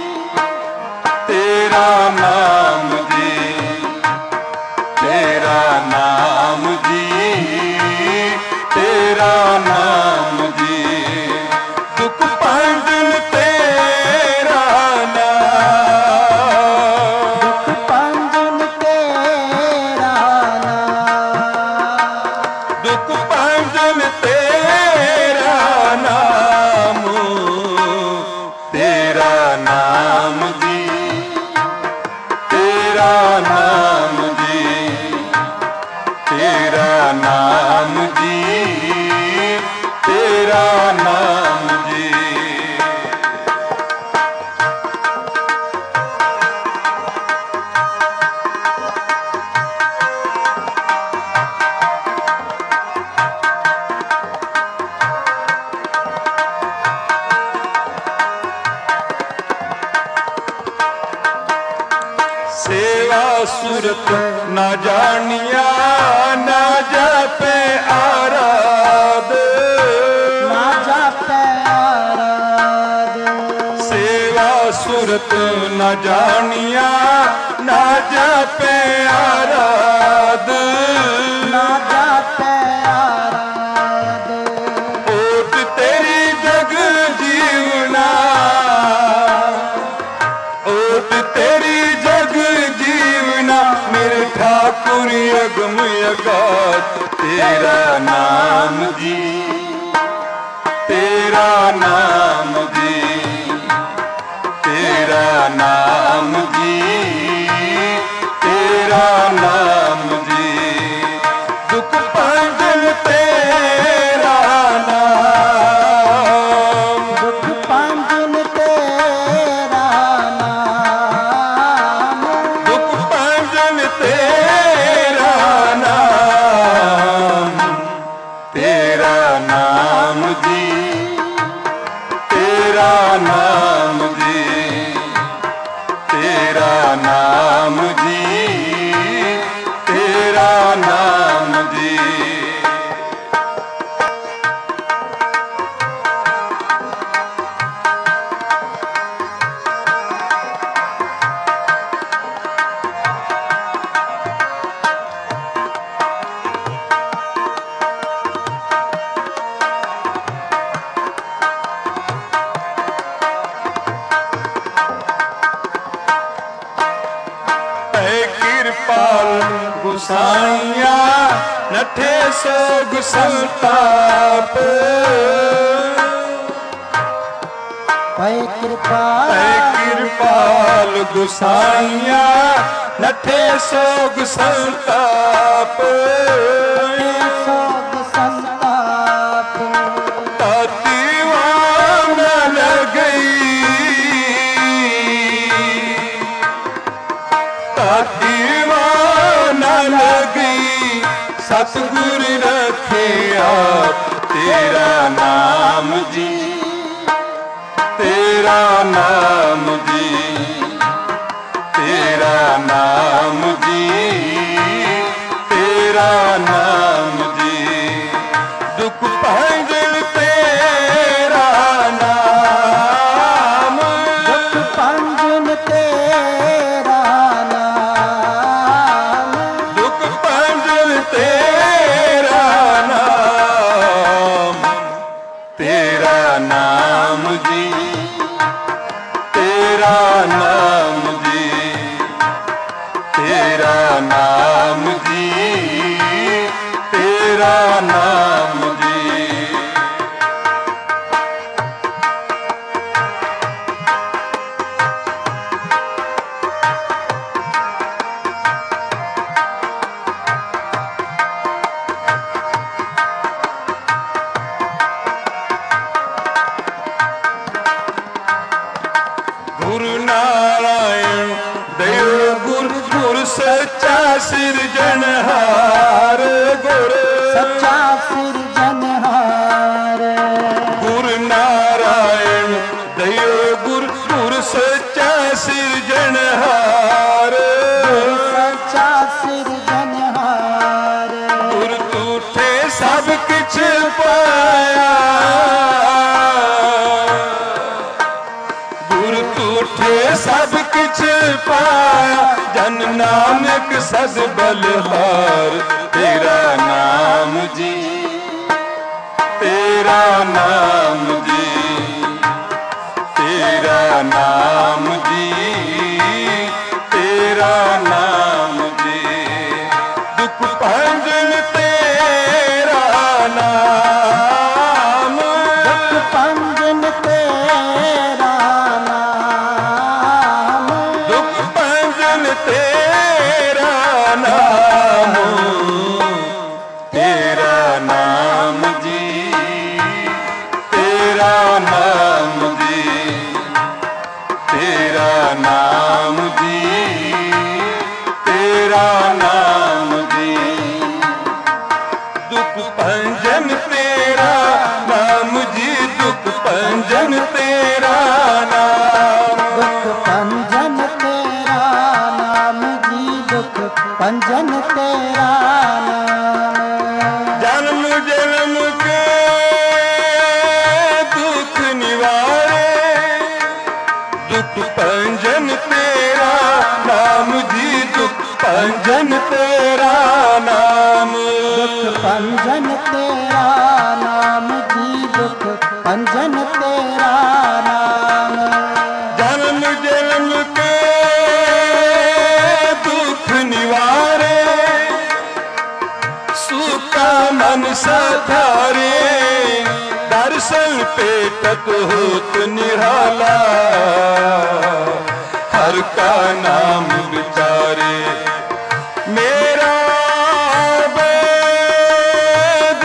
तेरा नाम जी, तेरा नाम जी, तेरा नाम जी। दुख भंजन तेरा नाम, दुख भंजन तेरा नाम, दुख भंजन तेरा नाम। तेरा नाम जी, सेवा सूरत ना जानिया ना जापे आराध ना जापे आराध सेवा सूरत ना जानिया ना जापे आराध ना जापे आराध ओट तेरी जग जीवना ओट तेरी जग जीवना मेरे ठाकुर अगम अगाध तेरा नाम जी तेरा नाम जी तेरा नाम जी तेरा नाम जी दुख पंजन तेरा नाम दुख पंजन तेरा नाम दुख पंजन तेरा नाम तेरा नाम जी तेरा नाम जी तेरा नाम जी तेरा नाम जी कृपाल गुसाइया नठे सोग संताप भय कृपा कृपाल गुसाइया नठे सोग संताप सोग संताप तातीवान लगई तातीवान लगई सतगुर रखे आप तेरा नाम जी तेरा नाम जी तेरा नाम जी तेरा नाम जी दुख पंजन तेरा नाम दुख पंजन तेरा नाम दुख पंजन तेरा नाम तेरा नाम जी तेरा नाम जी तेरा नाम जी तेरा नाम जी गुरु नारायण देव गुरु गुरु सच्चा सिरजनहार गुरु सच्चा सिरजनहार गुरु नारायण देव गुरु गुरु सच्चा सिरजनहार सच्चा सिरजनहार गुरु तूठे सब किछ पाया गुरु तूठे सब किछ पाया जन नानक सद बलहार तेरा नाम जी तेरा नाम जी तेरा नाम जी तेरा नाम जी दुख पंजन तेरा नाम दुख पंजन तेरा नाम दुख पंजन तेरा नाम तेरा नाम जी तेरा नाम जी तेरा नाम जी तेरा नाम जी दुख पंजन तेरा नाम जी दुख पंजन तेरा नाम दुख पंजन तेरा नाम जी पंजन तेरा नाम। जन्म जन्म के दुख निवारे, दुख पंजन तेरा नाम जी, दुख पंजन तेरा नाम। दुख पंजन तेरा नाम जी, दुख पंजन तेरा नाम। जन्म जन्म के दुख निवारे, सूखा मन साधारे, दर्शन पेटत होत निराला, हर का नाम विचारे। मेरा वेद,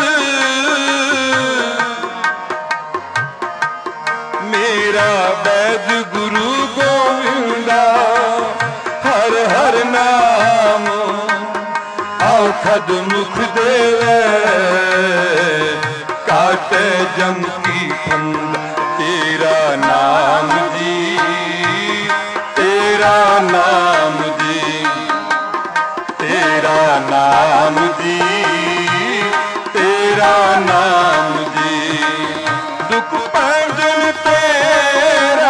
मेरा वैद गुरु गोविंदा, हर हर नाम औखद मुख देवे, काटे जम की फंद। तेरा नाम जी, तेरा नाम जी, तेरा नाम जी, तेरा नाम जी। दुख पंजन तेरा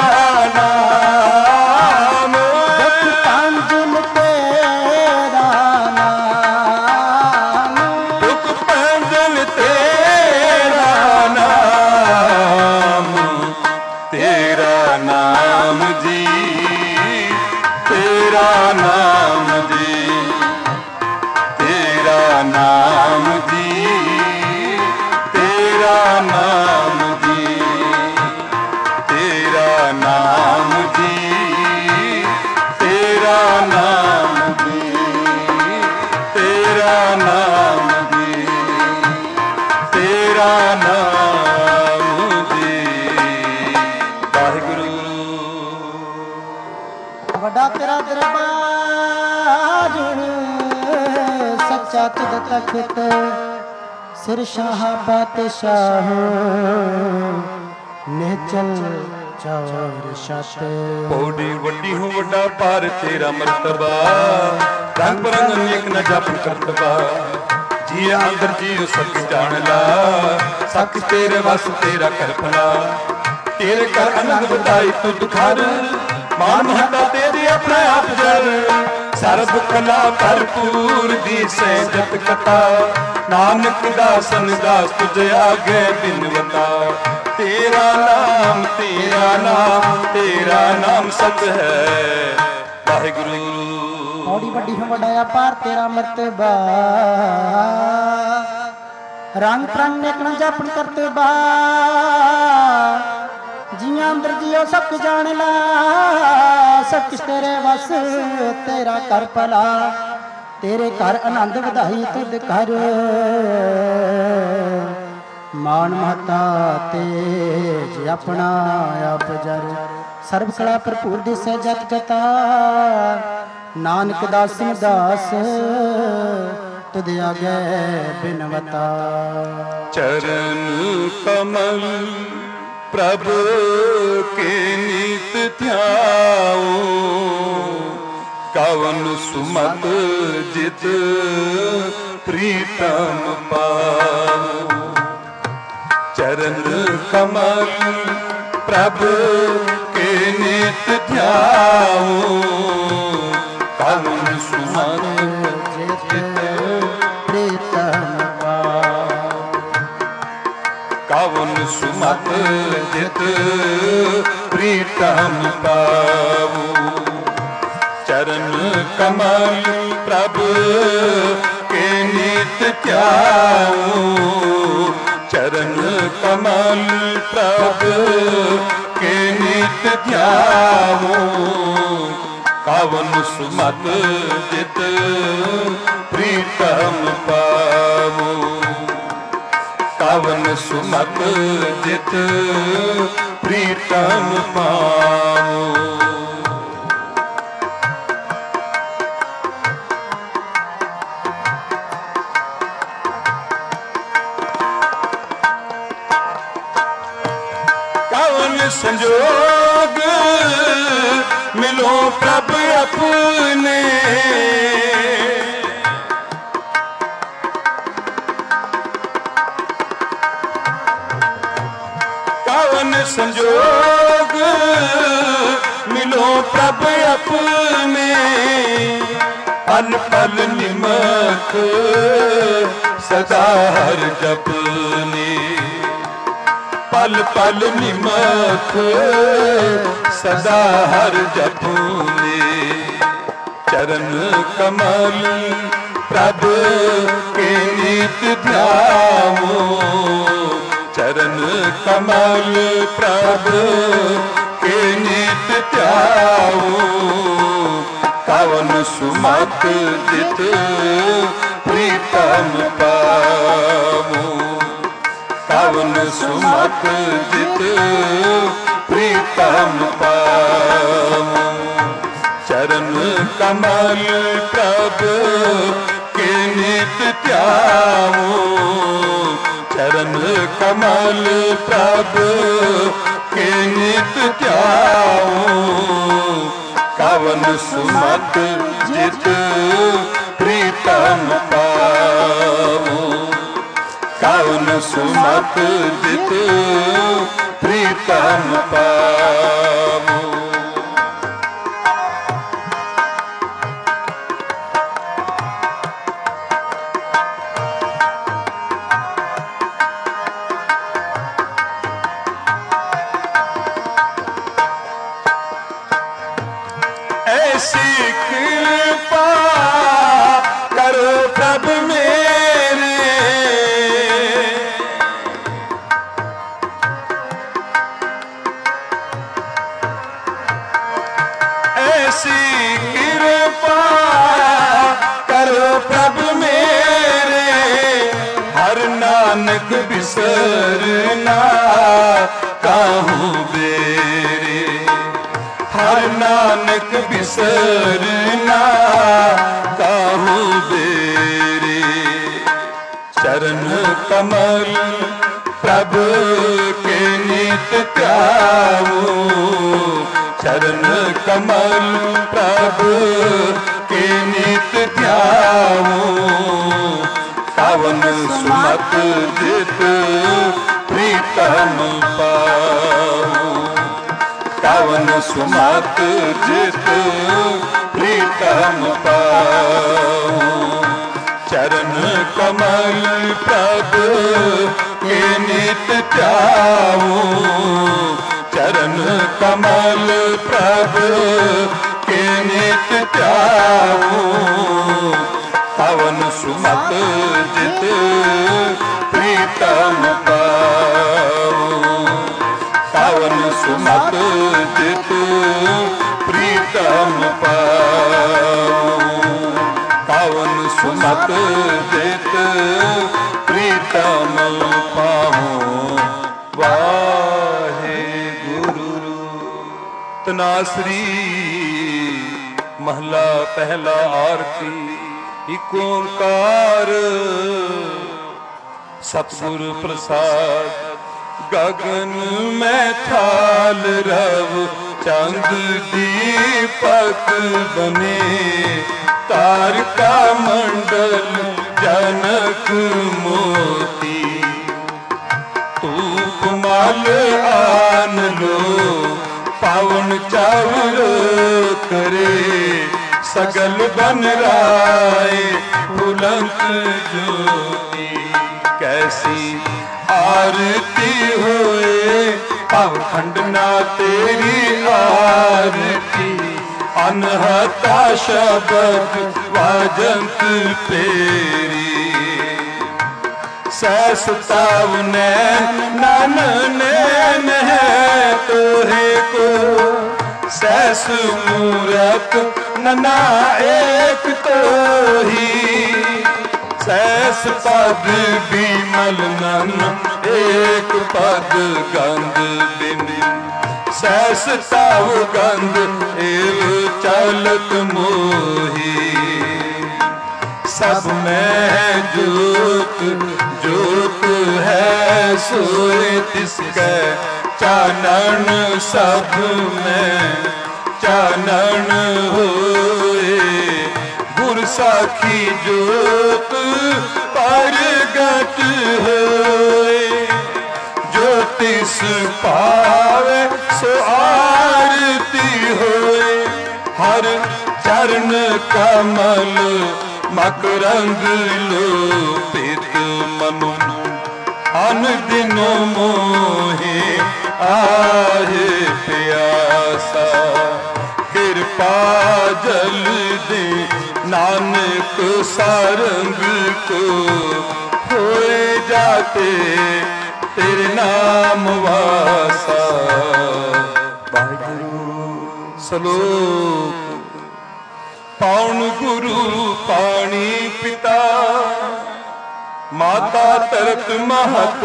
नाम, दुख पंजन तेरा नाम। दुख पंजन तेरा नाम, तेरा नाम जी, तेरा नाम जी, तेरा नाम जी, तेरा नाम जी, तेरा नाम जी, तेरा नाम जी, तेरा नाम जी, तेरा नाम जी। वाहिगुरू। वड्डा तेरा दरबार, सच्चा तुद तख्त, सिर शाह पातशाह, निहचल चौर छत। पौड़ी वड्डी हो वड्डा पार तेरा मर्तबा, रंग बरंग अनेक न जप करतबा। जी अंदर जी सच जान ला, सच तेरे वस तेरा कल्पना। तेरे कर आनंद बताई तुद घर, मान महता तेरी अपने आप जर। सर्ब कला भरपूर दी सैजत कथा, नानक दासन दास तुझ आगे बिनवता। तेरा नाम, तेरा नाम, तेरा नाम सत है। वाहिगुरू। पौड़ी वड्डी हो वड्डा पार तेरा मर्तबा, रंग रंग नेकना जापन करतबा। जियां अंदर जियो सब जान ला, सब कुछ तेरे बस तेरा कर भला। तेरे घर आनंद ਵਧਾਈ तुद कर, मान महता तेज अपना आप जर। सर्व कला भरपूर दिसै जत जता, नानक दासन दास तुद आगे बिनवता। चरण कमल प्रभु के नीत ध्याओ, कवन सुमत जित प्रीतम पाओ। चरण कमल प्रभु के नीत ध्याओ, कवन सुमत जित प्रीतम पाओ। कवन सुमत जित प्रीतम पाओ। चरण कमल प्रभु के नित ध्याओ, चरण कमल प्रभु के नित ध्याओ। कवन सुमत जित प्रीतम पाओ, कवन सुमत जित प्रीतम पाओ। कवन संजोग मिलो प्रभ अपने, संजोग मिलो प्रभ अपने अन पल निमक सदा हर जपने पल पल निमक सदा हर जपने चरण कमल प्रभ के नित ध्याओ चरण कमल प्रभ के नित ध्याओ कवन सुमत जित प्रीतम पावो कवन सुमत जित प्रीतम पावो चरण कमल प्रभ के नित ध्याओ चरण कमल प्रभ के नित ध्याओ कवन सुमत जित प्रीतम पावो कवन सुमत जित प्रीतम पावो ऐसी कृपा करो प्रभ मेरे ऐसी कृपा करो प्रभ मेरे हर नानक बिसरना काहू बेरे हर नानक बिसरना काहू बेरे चरण कमल प्रभ के नित ध्याओ चरण कमल प्रभ के नित ध्याओ कवन सुमत जित प्रीतम पाओ कवन सुमत जित प्रीतम पाओ चरण कमल प्रभ के नित ध्याओ चरण कमल प्रभ के नित ध्याओ कवन सुमत जित प्रीतम पाओ कवन सुमत जित प्रीतम पाओ कवन सुमत जित प्रीतम पाओ वाहे गुरु तनासरी महला पहला आरती एक ओंकार सतगुर प्रसाद गगन में थाल रव चंद दीपक बने तारका मंडल जनक मोती तूप माल आन लो पावन चावल करे सगल बन राय बुलंद ज्योति कैसी आरती होए पावखंड ना तेरी आरती अनहता शब्द वाजंत पेरी सहसताव नैन नैन है तोहे को सहस मूरत नना एक तो ही सहस पद विमल नन एक पद गंध बिन सहस ताव गंध एव चलत मोही सब में ज्योत ज्योत है सोए तिसके चानन सब में चानन होए गुर साखी ज्योत परगट होए ज्योति ਸੀਸ ਪਾਵੇ ਸੋ ਆਰਤੀ ਹੋਏ। ਹਰ ਚਰਨ ਕਮਲ ਮਕਰੰਦ ਲੋਪਿਤ ਮਨੁ ਅਨ ਦਿਨ ਮੋਹਿ ਆਏ ਪਿਆਸਾ। ਕਿਰਪਾ ਜਲ ਦੇ ਨਾਨਕ ਸਾਰੰਗ ਕੋ ਹੋਏ ਜਾਤੇ ਤੇਰੇ ਨਾਮ ਵਾਸਾ। ਵਾਹਿਗੁਰੂ ਸਲੋਕ ਪਾਉਣ ਗੁਰੂ ਪਾਣੀ ਪਿਤਾ ਮਾਤਾ ਤਰਤ ਮਹਤ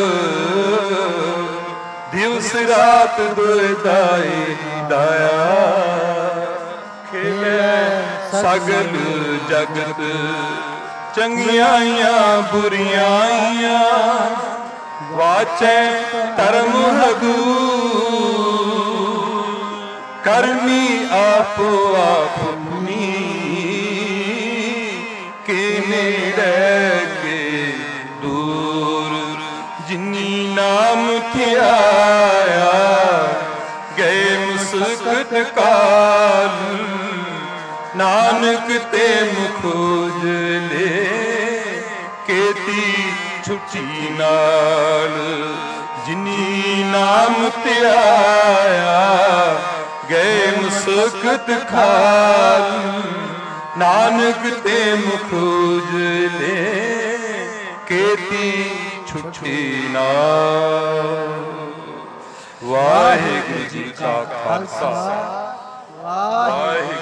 ਦਿਵਸ ਰਾਤ ਦੁਇ ਦਾਈ ਦਾਇਆ। ਖੇਲੇ ਸਗਲ ਜਗਤ ਚੰਗਿਆਈਆਂ ਬੁਰੀਆਈਆਂ ਵਾਚੈ ਧਰਮ ਹਗੂ। ਕਰਮੀ ਆਪੋ ਆਪਨੀ ਕੇ ਨੇੜੇ ਕੇ ਦੂਰ। ਜਿਨੀ ਨਾਮ ਧਿਆਇਆ ਗਏ ਮੁਸਕਤ ਕਾਲ। ਨਾਨਕ ਤੇ ਮੁਖ ਉਜਲੇ ਕੇਤੀ ਛੁੱਟੀ ਨਾਲ। ਜਿਨੀ ਨਾਮ ਧਿਆਇਆ ਗਏ ਮੁਸਕਤ ਖਾਲ। ਨਾਨਕ ਤੇ ਮੁਖ ਉਜਲੇ ਕੇਤੀ ਛੁੱਟੀ ਨਾਲ। ਵਾਹਿਗੁਰੂ ਜੀ ਕਾ ਖਾਲਸਾ ਵਾਹਿਗੁਰੂ